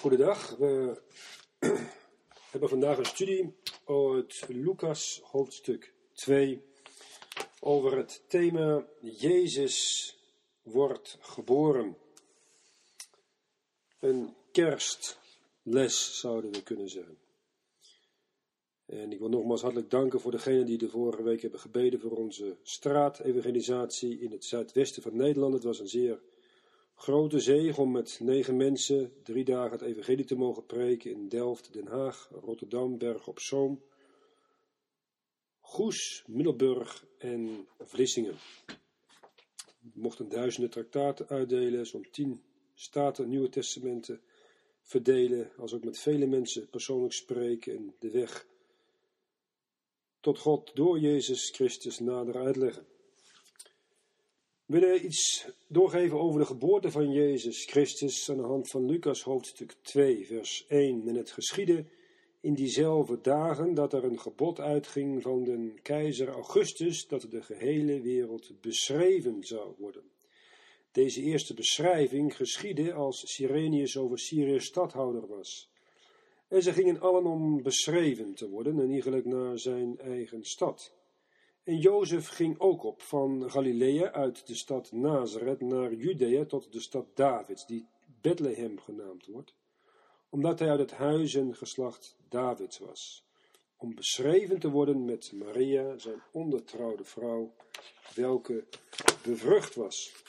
Goedendag, we hebben vandaag een studie uit Lucas hoofdstuk 2 over het thema Jezus wordt geboren. Een kerstles zouden we kunnen zeggen. En ik wil nogmaals hartelijk danken voor degenen die de vorige week hebben gebeden voor onze straatevangelisatie in het zuidwesten van Nederland. Het was een zeer grote zege om met 9 mensen 3 dagen het evangelie te mogen preken in Delft, Den Haag, Rotterdam, Bergen op Zoom, Goes, Middelburg en Vlissingen. We mochten duizenden traktaten uitdelen, zo'n 10 staten Nieuwe Testamenten verdelen, als ook met vele mensen persoonlijk spreken en de weg tot God door Jezus Christus nader uitleggen. We willen iets doorgeven over de geboorte van Jezus Christus aan de hand van Lucas hoofdstuk 2 vers 1. En het geschiedde in diezelfde dagen dat er een gebod uitging van de keizer Augustus dat de gehele wereld beschreven zou worden. Deze eerste beschrijving geschiedde als Cyrenius over Syrië stadhouder was. En ze gingen allen om beschreven te worden en iegelijk naar zijn eigen stad. En Jozef ging ook op van Galilea uit de stad Nazareth naar Judea tot de stad Davids, die Bethlehem genaamd wordt, omdat hij uit het huis en geslacht Davids was, om beschreven te worden met Maria, zijn ondertrouwde vrouw, welke bevrucht was.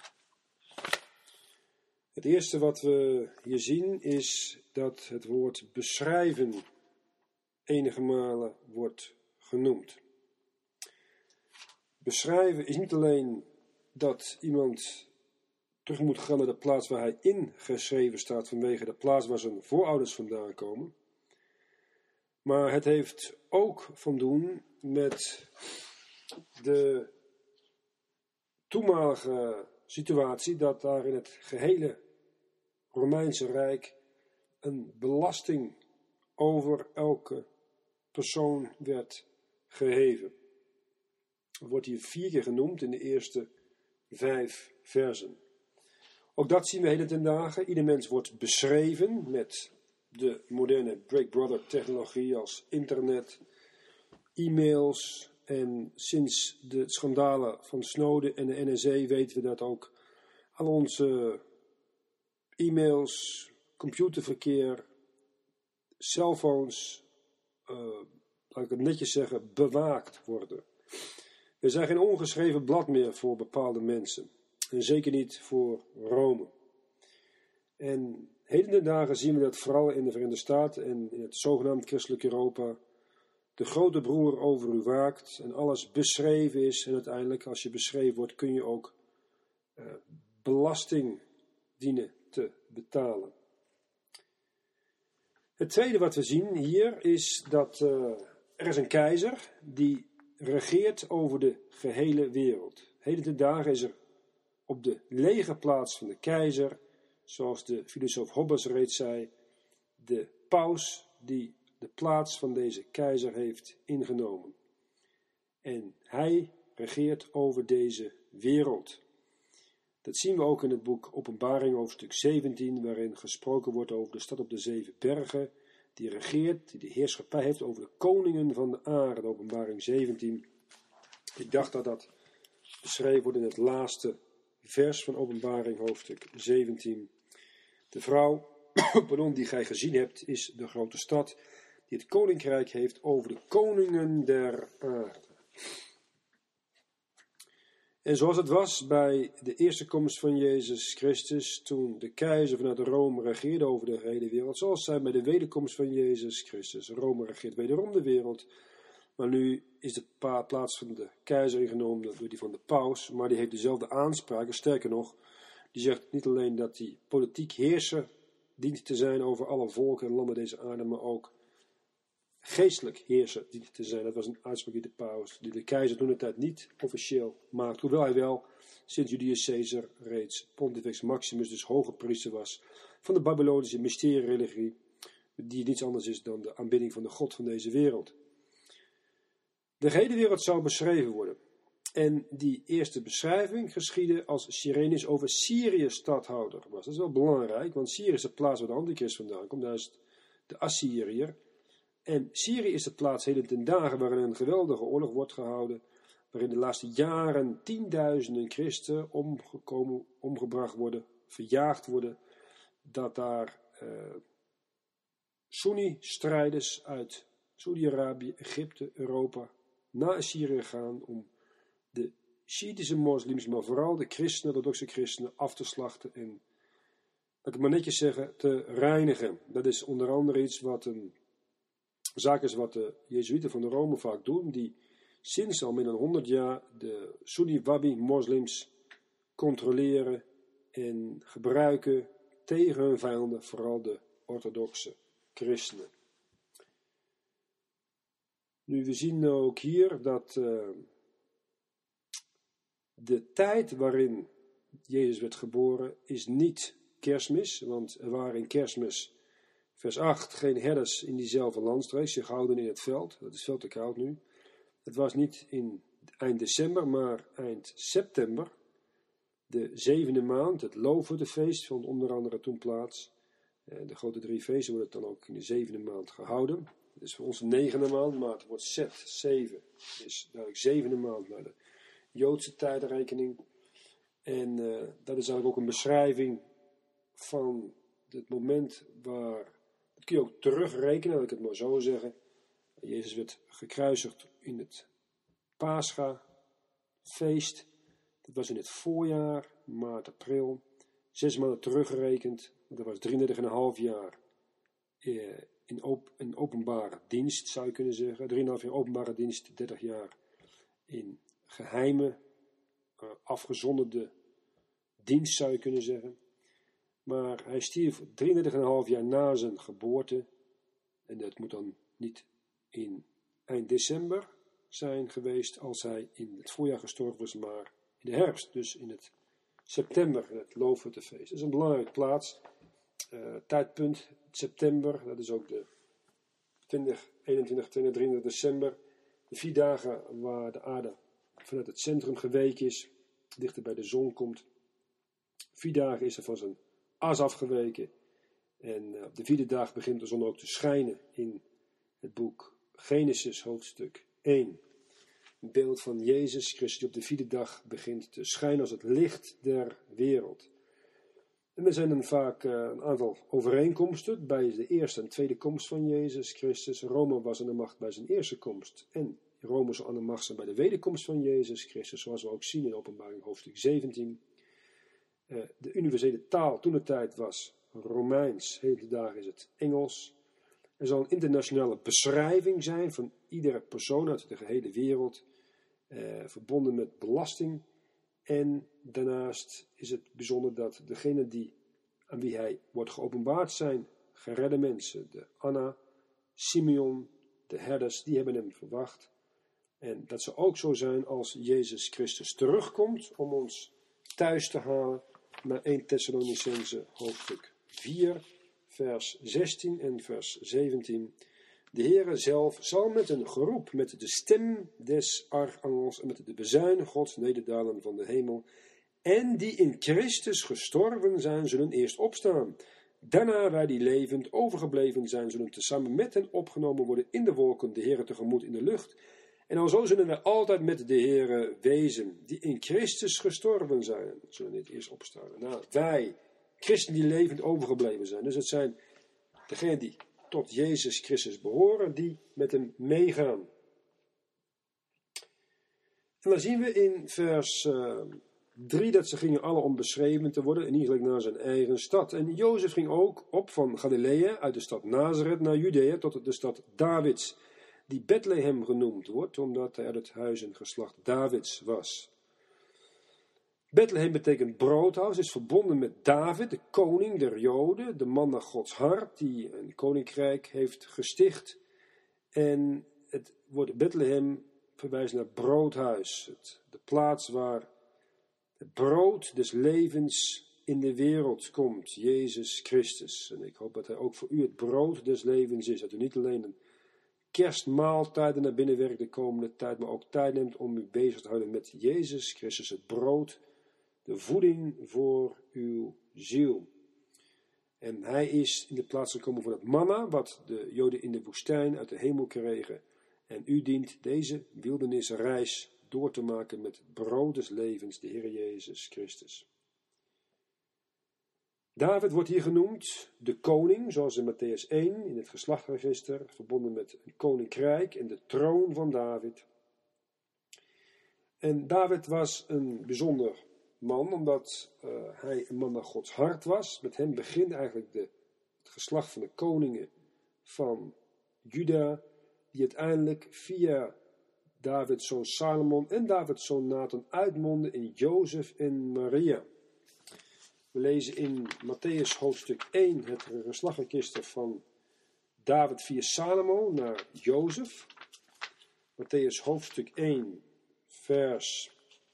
Het eerste wat we hier zien is dat het woord beschrijven enige malen wordt genoemd. Beschrijven is niet alleen dat iemand terug moet gaan naar de plaats waar hij ingeschreven staat vanwege de plaats waar zijn voorouders vandaan komen. Maar het heeft ook van doen met de toenmalige situatie dat daar in het gehele Romeinse Rijk een belasting over elke persoon werd geheven. Het wordt hier 4 keer genoemd in de eerste 5 versen. Ook dat zien we heden ten dagen. Ieder mens wordt beschreven met de moderne Big Brother technologie als internet, e-mails. En sinds de schandalen van Snowden en de NSA weten we dat ook al onze e-mails, computerverkeer, cellphones, laat ik het netjes zeggen, bewaakt worden. Er zijn geen ongeschreven blad meer voor bepaalde mensen. En zeker niet voor Rome. En heden ten dagen zien we dat vooral in de Verenigde Staten en in het zogenaamd christelijk Europa de grote broer over u waakt en alles beschreven is. En uiteindelijk, als je beschreven wordt, kun je ook belasting dienen te betalen. Het tweede wat we zien hier is dat er is een keizer die regeert over de gehele wereld. Heden ten dagen is er op de legerplaats van de keizer, zoals de filosoof Hobbes reeds zei, de paus die de plaats van deze keizer heeft ingenomen. En hij regeert over deze wereld. Dat zien we ook in het boek Openbaring hoofdstuk 17, waarin gesproken wordt over de stad op de 7 bergen, die regeert, die de heerschappij heeft over de koningen van de aarde, Openbaring 17. Ik dacht dat dat beschreven wordt in het laatste vers van Openbaring hoofdstuk 17. De vrouw, die gij gezien hebt, is de grote stad die het koninkrijk heeft over de koningen der aarde. En zoals het was bij de eerste komst van Jezus Christus, toen de keizer vanuit Rome regeerde over de hele wereld, zoals zij bij de wederkomst van Jezus Christus. Rome regeert wederom de wereld, maar nu is de plaats van de keizer ingenomen door die van de paus, maar die heeft dezelfde aanspraken. Sterker nog, die zegt niet alleen dat hij politiek heerser dient te zijn over alle volken en landen deze aarde, maar ook geestelijk heerser dient te zijn. Dat was een uitspraak die de paus, die de keizer toen de tijd niet officieel maakte, hoewel hij wel sinds Julius Caesar reeds Pontifex Maximus, dus hoge priester was van de Babylonische mysteriereligie, die niets anders is dan de aanbidding van de God van deze wereld. De gehele wereld zou beschreven worden. En die eerste beschrijving geschiedde als Cyrenius over Syrië stadhouder was. Dat is wel belangrijk, want Syrië is de plaats waar de antichrist vandaan komt. Daar is de Assyriër. En Syrië is de plaats heden ten dagen waarin een geweldige oorlog wordt gehouden. Waarin de laatste jaren tienduizenden christen omgebracht worden, verjaagd worden. Dat daar Sunni-strijders uit Saudi-Arabië, Egypte, Europa naar Assyrië gaan om de Sjiitische moslims, maar vooral de christenen, orthodoxe christenen, af te slachten en, laat ik het maar netjes zeggen, te reinigen. Dat is onder andere iets wat een zaak is wat de Jezuïeten van de Rome vaak doen, die sinds al meer dan 100 jaar de Sunni-Wahhabi-moslims controleren en gebruiken tegen hun vijanden, vooral de orthodoxe christenen. Nu, we zien ook hier dat de tijd waarin Jezus werd geboren is niet Kerstmis, want er waren in Kerstmis, vers 8, geen herders in diezelfde landstreek, zich houden in het veld. Dat is veel te koud nu. Het was niet in eind december, maar eind september, de 7e maand, het Loofhuttenfeest vond onder andere toen plaats. De grote 3 feesten worden dan ook in de 7e maand gehouden. Het is voor ons de 9e maand, maar het wordt Set, 7, is duidelijk 7e maand naar de Joodse tijdrekening. En dat is eigenlijk ook een beschrijving van het moment waar, dat kun je ook terugrekenen, laat ik het maar zo zeggen. Jezus werd gekruisigd in het Paschafeest. Dat was in het voorjaar, maart, april. 6 maanden teruggerekend, dat was 33,5 jaar in openbare dienst, zou je kunnen zeggen. 3,5 jaar openbare dienst, 30 jaar in geheime, afgezonderde dienst, zou je kunnen zeggen. Maar hij stierf 33,5 jaar na zijn geboorte. En dat moet dan niet in eind december zijn geweest als hij in het voorjaar gestorven was, maar in de herfst, dus in het september, het Loofhuttenfeest. Dat is een belangrijke plaats, tijdpunt, september, dat is ook de 20, 21, 22, 23 december. De 4 dagen waar de aarde vanuit het centrum geweken is, dichter bij de zon komt. 4 dagen is er van zijn as afgeweken. En op de 4e dag begint de zon ook te schijnen in het boek Genesis hoofdstuk 1. Een beeld van Jezus Christus die op de 4e dag begint te schijnen als het licht der wereld. En er zijn dan vaak een aantal overeenkomsten bij de eerste en tweede komst van Jezus Christus. Rome was aan de macht bij zijn eerste komst en Rome zal aan de macht zijn bij de wederkomst van Jezus Christus, zoals we ook zien in Openbaring hoofdstuk 17. De universele taal toen de tijd was Romeins, heden dagen is het Engels. Er zal een internationale beschrijving zijn van iedere persoon uit de gehele wereld, verbonden met belasting. En daarnaast is het bijzonder dat degenen aan wie hij wordt geopenbaard zijn geredde mensen. De Anna, Simeon, de herders, die hebben hem verwacht. En dat zal ook zo zijn als Jezus Christus terugkomt om ons thuis te halen naar 1 Thessalonicenzen hoofdstuk 4, vers 16 en vers 17. De Heere zelf zal met een geroep, met de stem des archangels en met de bezuin Gods nederdalen van de hemel. En die in Christus gestorven zijn, zullen eerst opstaan. Daarna wij die levend overgebleven zijn, zullen tezamen met hen opgenomen worden in de wolken, de Heere tegemoet in de lucht. En alzo zullen wij altijd met de Heere wezen, die in Christus gestorven zijn, zullen niet eerst opstaan. Nou, wij, christenen die levend overgebleven zijn. Dus het zijn degenen die tot Jezus Christus behoren, die met hem meegaan. En dan zien we in vers 3 dat ze gingen alle om beschreven te worden, en niet gelijk naar zijn eigen stad. En Jozef ging ook op van Galilea, uit de stad Nazareth, naar Judea, tot de stad Davids, die Bethlehem genoemd wordt, omdat hij uit het huis en geslacht Davids was. Bethlehem betekent broodhuis, is verbonden met David, de koning der Joden, de man naar Gods hart, die een koninkrijk heeft gesticht. En het woord Bethlehem verwijst naar broodhuis, de plaats waar het brood des levens in de wereld komt, Jezus Christus. En ik hoop dat hij ook voor u het brood des levens is, dat u niet alleen een kerstmaaltijden naar binnen werkt de komende tijd, maar ook tijd neemt om u bezig te houden met Jezus Christus, het brood, de voeding voor uw ziel. En hij is in de plaats gekomen voor het manna, wat de Joden in de woestijn uit de hemel kregen. En u dient deze wildernisreis door te maken met het brood des levens, de Heer Jezus Christus. David wordt hier genoemd de koning, zoals in Matthäus 1, in het geslachtregister, verbonden met een koninkrijk en de troon van David. En David was een bijzonder man, omdat hij een man naar Gods hart was. Met hem begint eigenlijk het geslacht van de koningen van Juda, die uiteindelijk via Davids zoon Salomon en Davids zoon Nathan uitmonden in Jozef en Maria. We lezen in Matthäus hoofdstuk 1 het geslachtregister van David via Salomo naar Jozef. Matthäus hoofdstuk 1 vers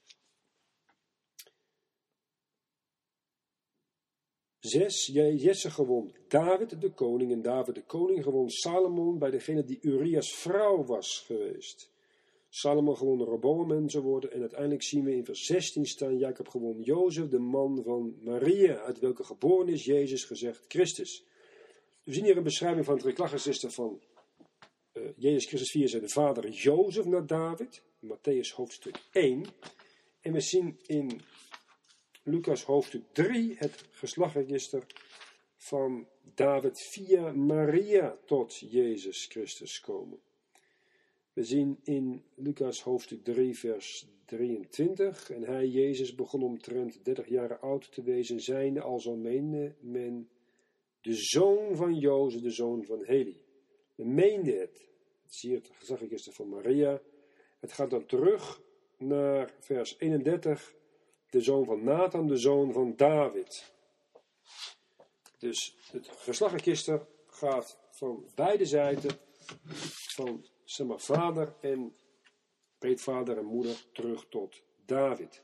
6. Jesse gewon David de koning en David de koning gewon Salomon bij degene die Urias vrouw was geweest. Salomon gewon Rehoboam enzovoort. En uiteindelijk zien we in vers 16 staan, Jacob gewon Jozef, de man van Maria, uit welke geboren is Jezus gezegd Christus. We zien hier een beschrijving van het geslachtregister van Jezus Christus via zijn vader Jozef naar David, in Matthäus hoofdstuk 1. En we zien in Lucas hoofdstuk 3 het geslachtregister van David via Maria tot Jezus Christus komen. We zien in Lucas hoofdstuk 3 vers 23. En hij, Jezus, begon omtrent 30 jaar oud te wezen, zijnde alzo meende men de zoon van Jozef, de zoon van Heli. Men meende het. Het is hier het geslachtregister van Maria. Het gaat dan terug naar vers 31. De zoon van Nathan, de zoon van David. Dus het geslachtregister gaat van beide zijden, van vader en peetvader en moeder, terug tot David.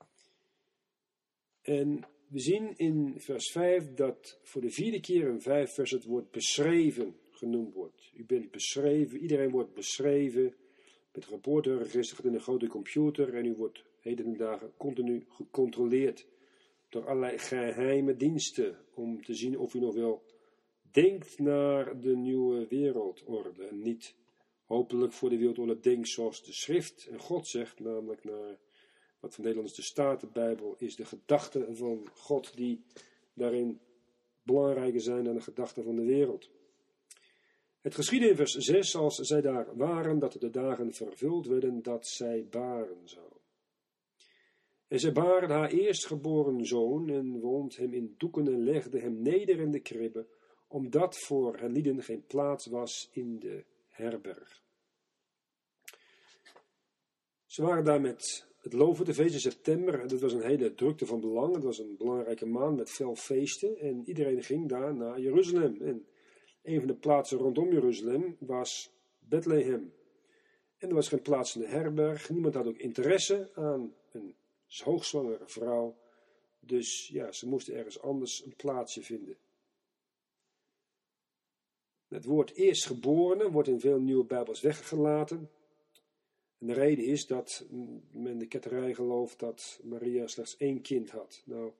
En we zien in vers 5 dat voor de 4e keer in 5 vers het woord beschreven genoemd wordt. U bent beschreven, iedereen wordt beschreven. Met geboorteregister gaat in een grote computer en u wordt heden ten dagen continu gecontroleerd door allerlei geheime diensten om te zien of u nog wel denkt naar de nieuwe wereldorde en niet hopelijk voor de wereldorde denkt zoals de schrift en God zegt, namelijk naar wat van Nederlands de Statenbijbel is, de gedachten van God die daarin belangrijker zijn dan de gedachten van de wereld. Het geschiedde in vers 6, als zij daar waren, dat de dagen vervuld werden, dat zij baren zou. En zij baarde haar eerstgeboren zoon en wond hem in doeken en legde hem neder in de kribbe, omdat voor hen lieden geen plaats was in de herberg. Ze waren daar met het Loofhuttenfeest in september. Dat was een hele drukte van belang. Het was een belangrijke maand met veel feesten. En iedereen ging daar naar Jeruzalem. En een van de plaatsen rondom Jeruzalem was Bethlehem. En er was geen plaats in de herberg. Niemand had ook interesse aan een hoogzwangere vrouw. Dus ja, ze moesten ergens anders een plaatsje vinden. Het woord eerstgeborene wordt in veel nieuwe Bijbels weggelaten. En de reden is dat men de ketterij gelooft dat Maria slechts 1 kind had. Nou,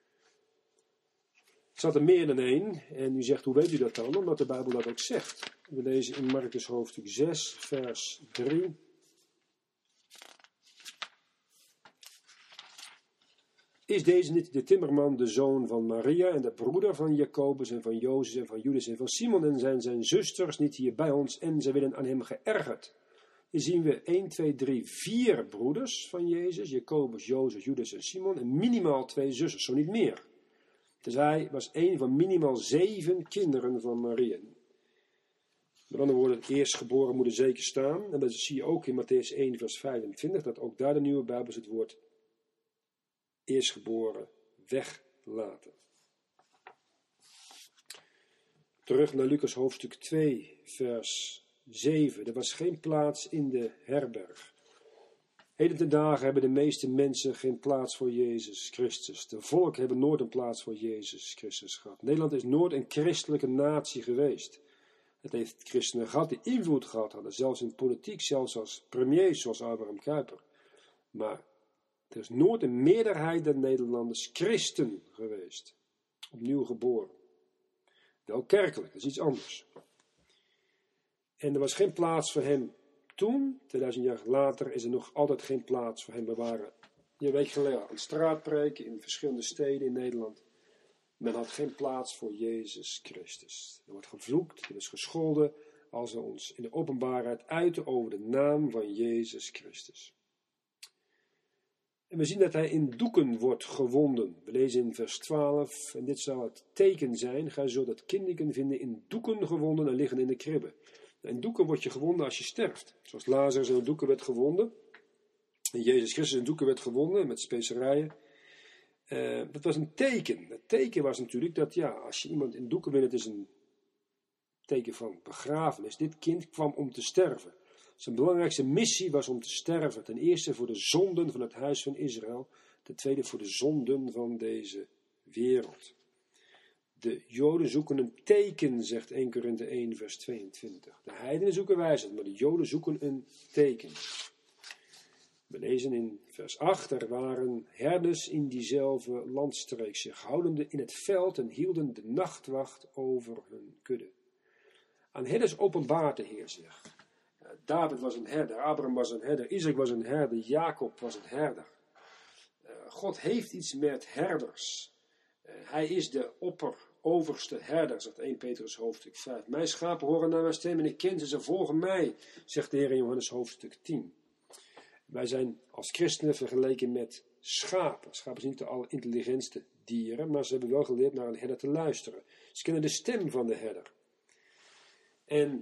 het zat er meer dan 1. En u zegt, hoe weet u dat dan? Omdat de Bijbel dat ook zegt. We lezen in Markus hoofdstuk 6, vers 3. Is deze niet de timmerman, de zoon van Maria en de broeder van Jacobus en van Jozef en van Judas en van Simon en zijn zusters niet hier bij ons en ze werden aan hem geërgerd? Hier zien we 1, 2, 3, 4 broeders van Jezus, Jacobus, Jozef, Judas en Simon en minimaal 2 zusters, zo niet meer. Dus hij was een van minimaal 7 kinderen van Maria. Met andere woorden, het eerstgeboren moet er zeker staan. En dat zie je ook in Matthäus 1 vers 25, dat ook daar de nieuwe Bijbels het woord eerstgeboren weglaten. Terug naar Lucas hoofdstuk 2 vers 7. Er was geen plaats in de herberg. Heden ten dagen hebben de meeste mensen geen plaats voor Jezus Christus. De volken hebben nooit een plaats voor Jezus Christus gehad. Nederland is nooit een christelijke natie geweest. Het heeft christenen gehad die invloed gehad hadden, zelfs in politiek, zelfs als premiers zoals Abraham Kuyper. Maar er is nooit een meerderheid der Nederlanders christen geweest. Opnieuw geboren. Wel kerkelijk, dat is iets anders. En er was geen plaats voor hem toen, 2000 jaar later, is er nog altijd geen plaats voor hem. We waren een week geleden aan straatpreken in verschillende steden in Nederland. Men had geen plaats voor Jezus Christus. Er wordt gevloekt, er is gescholden als we ons in de openbaarheid uiten over de naam van Jezus Christus. En we zien dat hij in doeken wordt gewonden. We lezen in vers 12, en dit zal het teken zijn, gij zult dat kinderen vinden in doeken gewonden en liggen in de kribben. In doeken word je gewonden als je sterft. Zoals Lazarus in doeken werd gewonden. En Jezus Christus in doeken werd gewonden met specerijen. Dat was een teken. Het teken was natuurlijk dat als je iemand in doeken windt, het is een teken van begrafenis. Dit kind kwam om te sterven. Zijn belangrijkste missie was om te sterven. Ten eerste voor de zonden van het huis van Israël. Ten tweede voor de zonden van deze wereld. De Joden zoeken een teken, zegt 1 Korinthe 1 vers 22. De heidenen zoeken wijsheid, maar de Joden zoeken een teken. We lezen in vers 8, er waren herders in diezelfde landstreek, zich houdende in het veld en hielden de nachtwacht over hun kudde. Aan herders openbaart de Heer zich. David was een herder, Abraham was een herder, Isaac was een herder, Jacob was een herder. God heeft iets met herders. Hij is de overste herder, zegt 1 Petrus hoofdstuk 5. Mijn schapen horen naar mijn stem en ik ken ze volgen mij, zegt de Heer in Johannes hoofdstuk 10. Wij zijn als christenen vergeleken met schapen. Schapen zijn niet de allerintelligentste dieren, maar ze hebben wel geleerd naar een herder te luisteren. Ze kennen de stem van de herder. En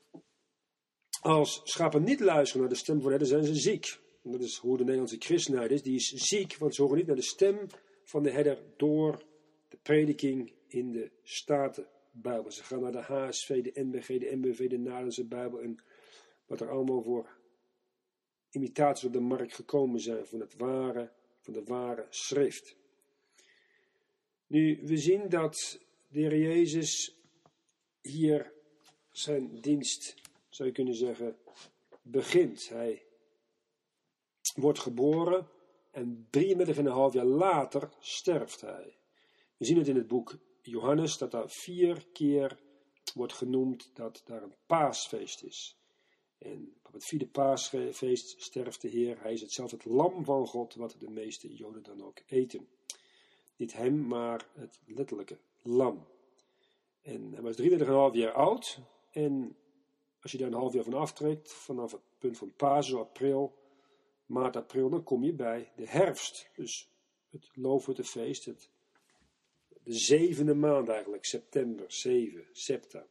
als schapen niet luisteren naar de stem van de herder, zijn ze ziek. En dat is hoe de Nederlandse christenheid is. Die is ziek, want ze horen niet naar de stem van de herder door de prediking in de Statenbijbel. Ze gaan naar de HSV, de NBG, de MBV, de Nederlandse Bijbel en wat er allemaal voor imitaties op de markt gekomen zijn van de ware schrift. Nu, we zien dat de Heer Jezus hier zijn dienst, zou je kunnen zeggen, begint. Hij wordt geboren en 33,5 jaar later sterft hij. We zien het in het boek Johannes dat daar 4 keer wordt genoemd dat daar een paasfeest is. En op het 4e paasfeest sterft de Heer. Hij is hetzelfde het lam van God, wat de meeste Joden dan ook eten. Niet hem, maar het letterlijke lam. En hij was 33,5 jaar oud. En als je daar een half jaar van aftrekt, vanaf het punt van Pasen, april, maart, april, dan kom je bij de herfst. Dus het loofhuttenfeest, de 7e maand eigenlijk, september, 7, septa.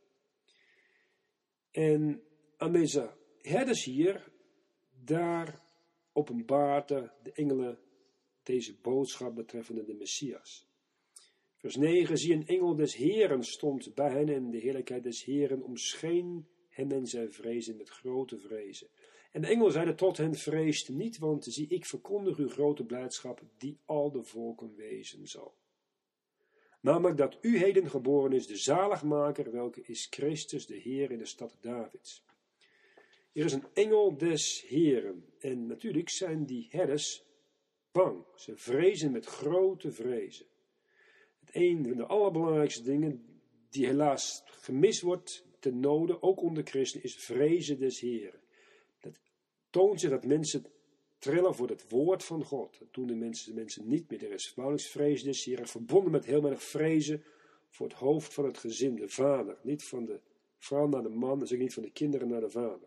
En aan deze herders hier, daar openbaarden de engelen deze boodschap betreffende de Messias. Vers 9, zie een engel des Heeren stond bij hen en de heerlijkheid des Heeren omscheen hen en zij vrezen met grote vrezen. En de engel zeide tot hen, vreest niet, want zie ik verkondig uw grote blijdschap die al de volken wezen zal. Namelijk dat u heden geboren is de zaligmaker, welke is Christus de Heer in de stad Davids. Er is een engel des Heeren. En natuurlijk zijn die herders bang. Ze vrezen met grote vrezen. Een van de allerbelangrijkste dingen die helaas gemist wordt ten node, ook onder christenen, is vrezen des Heeren. Dat toont zich dat mensen trillen voor het woord van God. Dat doen de mensen niet meer. Er is nauwelijks vrees des Heeren, verbonden met heel weinig vrezen voor het hoofd van het gezin, de vader. Niet van de vrouw naar de man, dus ook niet van de kinderen naar de vader.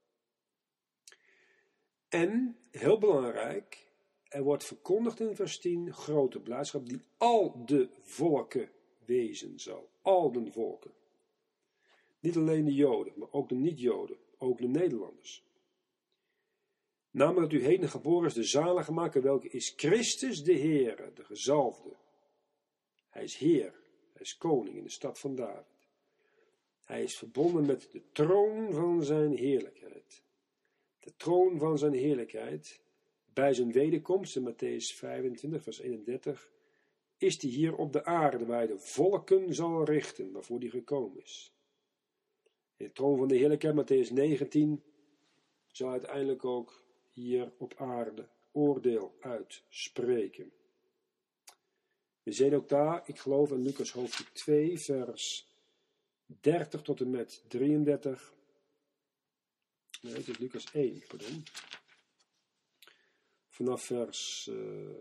En, heel belangrijk, er wordt verkondigd in vers 10, grote blijdschap, die al de volken wezen zal. Al de volken. Niet alleen de Joden, maar ook de niet-Joden, ook de Nederlanders. Namelijk dat u heden geboren is de zaligmaker, welke is Christus de Heere, de gezalfde. Hij is Heer, hij is koning in de stad van David. Hij is verbonden met de troon van zijn heerlijkheid. De troon van zijn heerlijkheid, bij zijn wederkomst in Mattheüs 25, vers 31, is die hier op de aarde, waar hij de volken zal richten, waarvoor die gekomen is. de troon van de heerlijkheid, Matthäus 19, zal uiteindelijk ook hier op aarde oordeel uitspreken. We zien ook daar, ik geloof in Lucas hoofdstuk 2, vers 30 tot en met 33. Nee, het is Lucas 1, pardon. Vanaf vers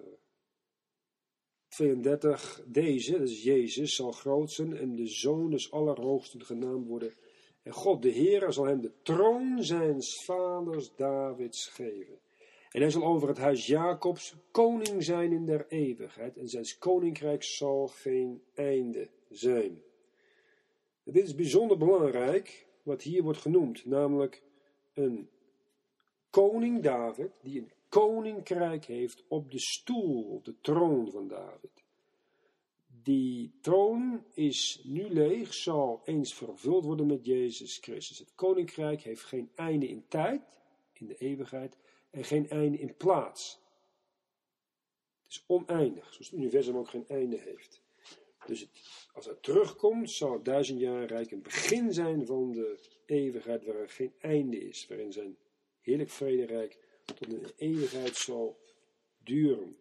32. Deze, dat is Jezus, zal groot zijn en de Zoon des Allerhoogsten genaamd worden. En God de Heere zal hem de troon zijns vaders Davids geven. En hij zal over het huis Jacobs koning zijn in der eeuwigheid. En zijn koninkrijk zal geen einde zijn. En dit is bijzonder belangrijk, wat hier wordt genoemd. Namelijk een koning David, die een koninkrijk heeft op de stoel, op de troon van David. Die troon is nu leeg, zal eens vervuld worden met Jezus Christus. Het koninkrijk heeft geen einde in tijd, in de eeuwigheid, en geen einde in plaats. Het is oneindig, zoals het universum ook geen einde heeft. Dus als het terugkomt, zal het 1000 jaar rijk een begin zijn van de eeuwigheid, waar er geen einde is, waarin zijn heerlijk vrederijk tot in de eeuwigheid zal duren.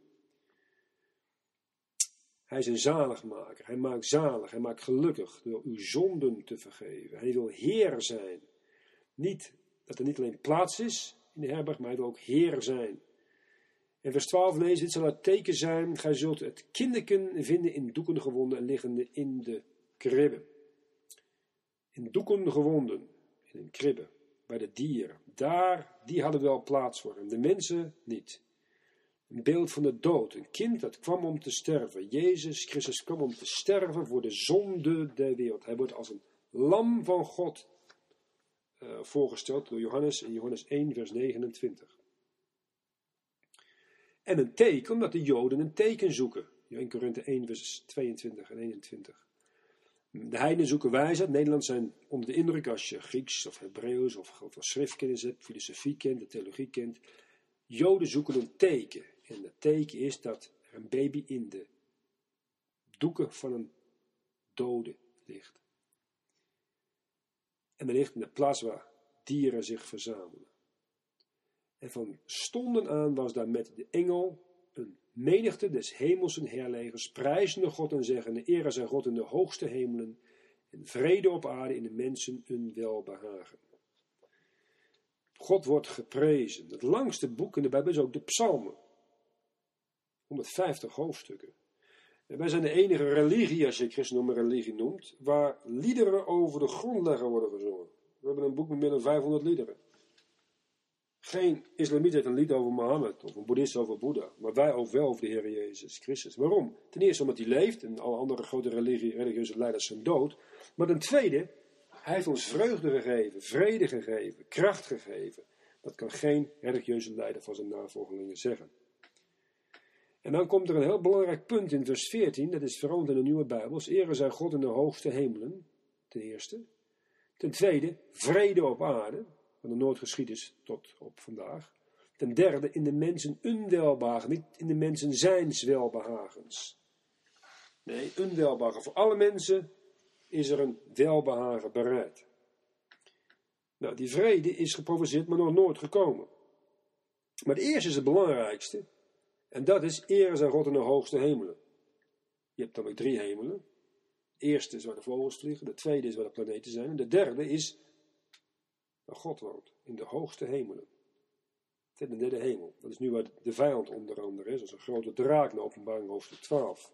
Hij is een zaligmaker, hij maakt zalig, hij maakt gelukkig door uw zonden te vergeven. Hij wil Heer zijn. Niet dat er niet alleen plaats is in de herberg, maar hij wil ook Heer zijn. En vers 12 lezen, dit zal het teken zijn, gij zult het kinderken vinden in doeken gewonden en liggende in de kribben. In doeken gewonden, in een kribbe, bij de dieren. Daar, die hadden wel plaats voor hem, de mensen niet. Een beeld van de dood, een kind dat kwam om te sterven. Jezus Christus kwam om te sterven voor de zonde der wereld. Hij wordt als een lam van God voorgesteld door Johannes in Johannes 1 vers 29. En een teken, omdat de Joden een teken zoeken. 1 Korinthe 1 vers 22 en 21. De heidenen zoeken wijsheid. Nederlanders zijn onder de indruk als je Grieks of Hebreeuws of schriftkennis hebt, filosofie kent, de theologie kent. Joden zoeken een teken. En het teken is dat er een baby in de doeken van een dode ligt. En dat ligt in de plaats waar dieren zich verzamelen. En van stonden aan was daar met de engel een menigte des hemelsen heerlegers, prijzende God en zeggende, ere zij God in de hoogste hemelen, en vrede op aarde in de mensen een welbehagen. God wordt geprezen. Het langste boek in de Bijbel is ook de Psalmen. 150 hoofdstukken. En wij zijn de enige religie, als je christendom een religie noemt, waar liederen over de grondlegger worden gezongen. We hebben een boek met meer dan 500 liederen. Geen islamiet heeft een lied over Mohammed of een boeddhist over Boeddha, maar wij ook wel over de Heer Jezus Christus. Waarom? Ten eerste omdat hij leeft en alle andere grote religieuze leiders zijn dood. Maar ten tweede, hij heeft ons vreugde gegeven, vrede gegeven, kracht gegeven. Dat kan geen religieuze leider van zijn navolgelingen zeggen. En dan komt er een heel belangrijk punt in vers 14, dat is veranderd in de nieuwe Bijbels. Ere zij God in de hoogste hemelen, ten eerste. Ten tweede, vrede op aarde, wat er nooit geschied is tot op vandaag. Ten derde, in de mensen een welbehagen, niet in de mensen zijns welbehagens. Nee, een welbehagen. Voor alle mensen is er een welbehagen bereid. Nou, die vrede is geprovoceerd, maar nog nooit gekomen. Maar de eerste is het belangrijkste. En dat is, ere zij God in de hoogste hemelen. Je hebt dan ook 3 hemelen. De eerste is waar de vogels vliegen. De tweede is waar de planeten zijn. En de derde is waar God woont. In de hoogste hemelen. De derde hemel. Dat is nu waar de vijand onder andere is. Dat is een grote draak naar Openbaring hoofdstuk 12.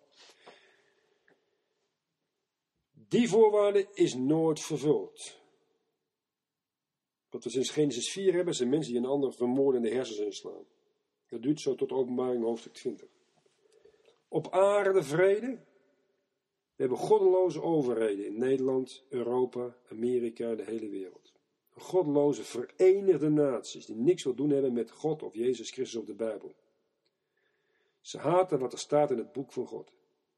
Die voorwaarde is nooit vervuld. Wat we sinds Genesis 4 hebben, zijn mensen die een ander vermoorden en de hersens inslaan. Dat duurt zo tot Openbaring hoofdstuk 20. Op aarde vrede. We hebben goddeloze overheden in Nederland, Europa, Amerika, de hele wereld. Goddeloze verenigde naties die niks wil doen hebben met God of Jezus Christus of de Bijbel. Ze haten wat er staat in het boek van God.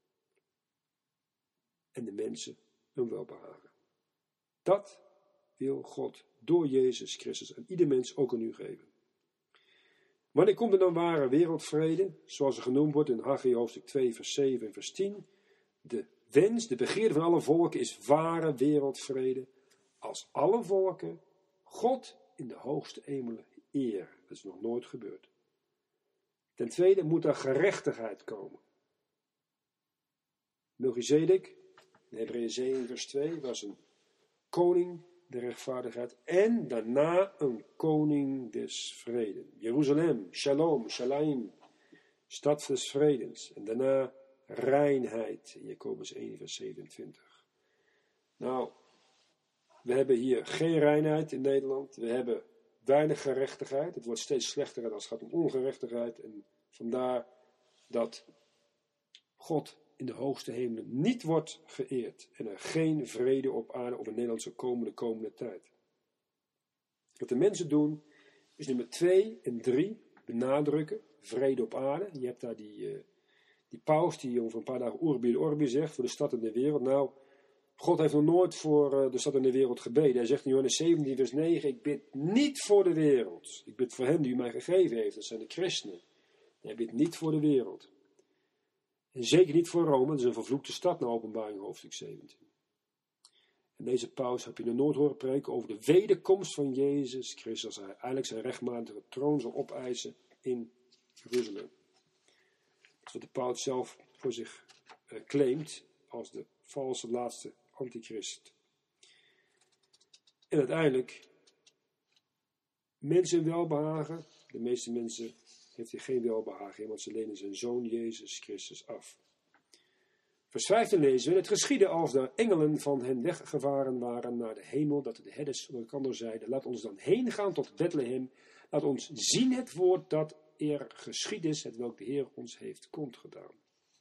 En de mensen hun welbehagen. Dat wil God door Jezus Christus aan ieder mens ook aan u geven. Wanneer komt er dan ware wereldvrede, zoals er genoemd wordt in Haggai hoofdstuk 2 vers 7 en vers 10? De wens, de begeerte van alle volken is ware wereldvrede als alle volken God in de hoogste hemelen eren. Dat is nog nooit gebeurd. Ten tweede moet er gerechtigheid komen. Melchizedek, in Hebreeën 7 vers 2, was een koning der rechtvaardigheid en daarna een koning des vrede. Jeruzalem, Shalom, Shalaim, stad des vredens. En daarna reinheid, in Jacobus 1 vers 27. Nou, we hebben hier geen reinheid in Nederland. We hebben weinig gerechtigheid. Het wordt steeds slechter als het gaat om ongerechtigheid. En vandaar dat God in de hoogste hemelen niet wordt geëerd. En er geen vrede op aarde of in Nederland zal komen de komende tijd. Wat de mensen doen, is nummer 2 en 3 benadrukken. Vrede op aarde. Je hebt daar die paus die over een paar dagen Urbi et Orbi zegt voor de stad en de wereld. Nou, God heeft nog nooit voor de stad en de wereld gebeden. Hij zegt in Johannes 17 vers 9, ik bid niet voor de wereld. Ik bid voor hen die u mij gegeven heeft. Dat zijn de christenen. Hij bidt niet voor de wereld. En zeker niet voor Rome. Dat is een vervloekte stad naar Openbaring hoofdstuk 17. En deze paus heb je nog nooit horen preken over de wederkomst van Jezus Christus. Als hij eigenlijk zijn rechtmatige troon zal opeisen in Jeruzalem. Dat is wat de paus zelf voor zich claimt als de valse laatste antichrist. En uiteindelijk, mensen welbehagen. De meeste mensen heeft hij geen welbehagen in, want ze lenen zijn zoon Jezus Christus af. Vers 15 lezen we, het geschiedde als de engelen van hen weggevaren waren naar de hemel, dat de herders van elkaar zeiden, laat ons dan heen gaan tot Bethlehem, laat ons zien het woord dat er geschied is, het welk de Heer ons heeft kondgedaan.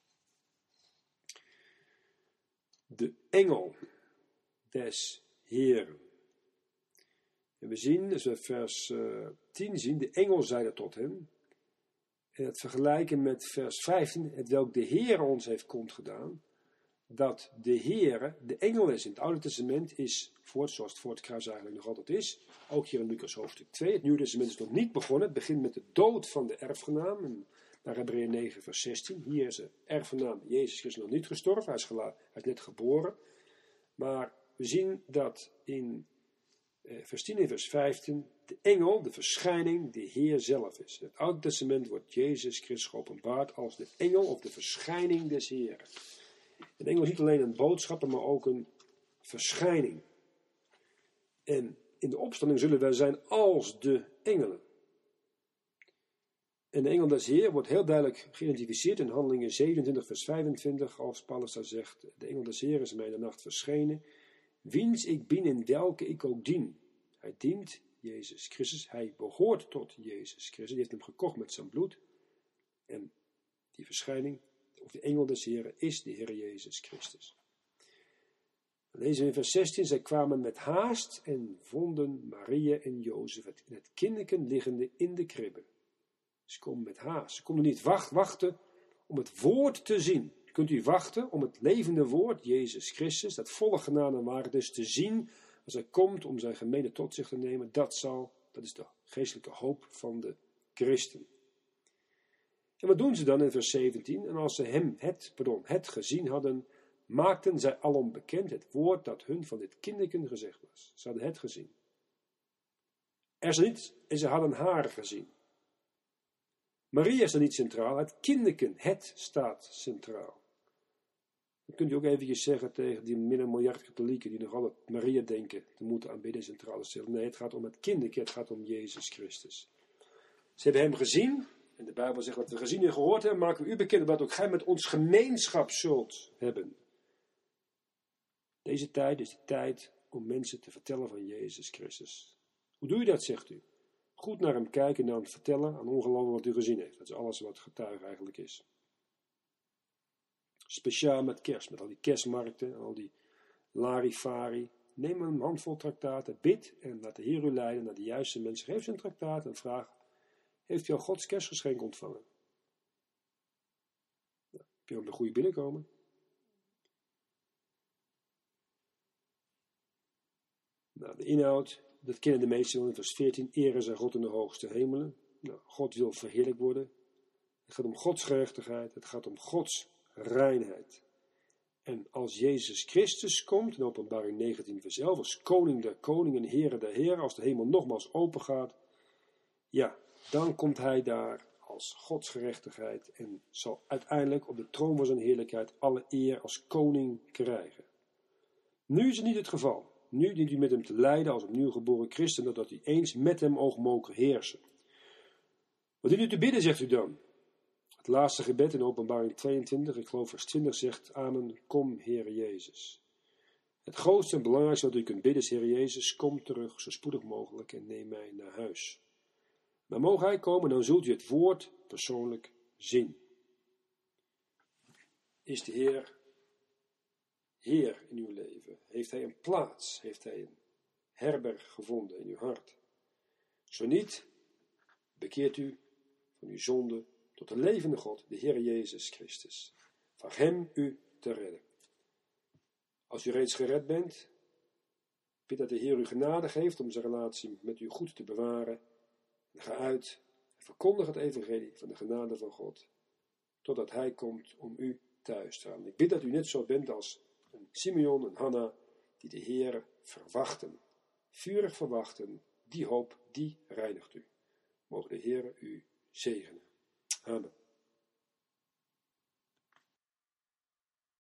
De engel des Heeren. En we zien, als we vers 10 zien, de engel zeide tot hem. En het vergelijken met vers 15, het welk de Heer ons heeft kondgedaan, dat de Heer de engel is. In het Oude Testament is, zoals het voor het kruis eigenlijk nog altijd is, ook hier in Lucas hoofdstuk 2, het Nieuwe Testament is nog niet begonnen, het begint met de dood van de erfgenaam, en naar Hebreeën 9 vers 16, hier is de erfgenaam Jezus Christus nog niet gestorven, hij is net geboren, maar we zien dat in vers 10 en vers 15, de engel, de verschijning, de Heer zelf is. In het Oude Testament wordt Jezus Christus geopenbaard als de engel of de verschijning des Heeren. De engel is niet alleen een boodschapper, maar ook een verschijning. En in de opstanding zullen wij zijn als de engelen. En de engel des Heer wordt heel duidelijk geïdentificeerd in Handelingen 27 vers 25, als Paulus daar zegt, de engel des Heer is mij in de nacht verschenen, wiens ik bin en welke ik ook dien. Hij dient Jezus Christus, hij behoort tot Jezus Christus, die heeft hem gekocht met zijn bloed. En die verschijning, of de engel des Heeren, is de Heer Jezus Christus. Dan lezen we in vers 16, zij kwamen met haast en vonden Maria en Jozef het kinderken liggende in de kribbe. Ze komen met haast, ze konden niet wachten om het woord te zien. Kunt u wachten om het levende woord, Jezus Christus, dat volle genade en waarheid is, te zien als hij komt om zijn gemeente tot zich te nemen? Dat is de geestelijke hoop van de christen. En wat doen ze dan in vers 17? En als ze het gezien hadden, maakten zij alom bekend het woord dat hun van dit kinderken gezegd was. Ze hadden het gezien. En ze hadden haar gezien. Maria is er niet centraal, het kinderken, het staat centraal. Dan kunt u ook eventjes zeggen tegen die min een miljard katholieken die nog altijd Maria denken te moeten aanbidden centrale stellen. Nee, het gaat om het kinderken, het gaat om Jezus Christus. Ze hebben hem gezien, en de Bijbel zegt wat we gezien en gehoord hebben, maken we u bekend dat ook gij met ons gemeenschap zult hebben. Deze tijd is de tijd om mensen te vertellen van Jezus Christus. Hoe doe je dat, zegt u? Goed naar hem kijken en naar hem vertellen aan ongelovigen wat u gezien heeft. Dat is alles wat getuige eigenlijk is. Speciaal met kerst, met al die kerstmarkten en al die larifari. Neem een handvol traktaten, bid en laat de Heer u leiden naar de juiste mensen. Geef ze een traktaat en vraag, heeft u al Gods kerstgeschenk ontvangen? Nou, heb je op de goede binnenkomen? Nou, de inhoud, dat kennen de meesten wel in vers 14. Ere zij God in de hoogste hemelen. Nou, God wil verheerlijk worden. Het gaat om Gods gerechtigheid. Het gaat om Gods reinheid. En als Jezus Christus komt, in Openbaring 19 vers 11, als koning der koningen, heren der heren, als de hemel nogmaals open gaat, ja, dan komt hij daar als Gods gerechtigheid en zal uiteindelijk op de troon van zijn heerlijkheid alle eer als koning krijgen. Nu is het niet het geval. Nu dient u met hem te lijden als opnieuw geboren christen, zodat u eens met hem mogen heersen. Wat dient u te bidden, zegt u dan? Het laatste gebed in Openbaring 22, ik geloof vers 20, zegt: Amen, kom, Heere Jezus. Het grootste en belangrijkste wat u kunt bidden is: Heere Jezus, kom terug zo spoedig mogelijk en neem mij naar huis. Maar mogen hij komen, dan zult u het woord persoonlijk zien. Is de Heer Heer in uw leven? Heeft hij een plaats? Heeft hij een herberg gevonden in uw hart? Zo niet, bekeert u van uw zonde tot de levende God, de Heer Jezus Christus. Vraag hem u te redden. Als u reeds gered bent, bid dat de Heer u genade geeft om zijn relatie met u goed te bewaren. En ga uit en verkondig het evangelie van de genade van God, totdat hij komt om u thuis te halen. Ik bid dat u net zo bent als een Simeon en Hanna, die de Heer verwachten, vurig verwachten. Die hoop, die reinigt u. Mogen de Heer u zegenen. Amen.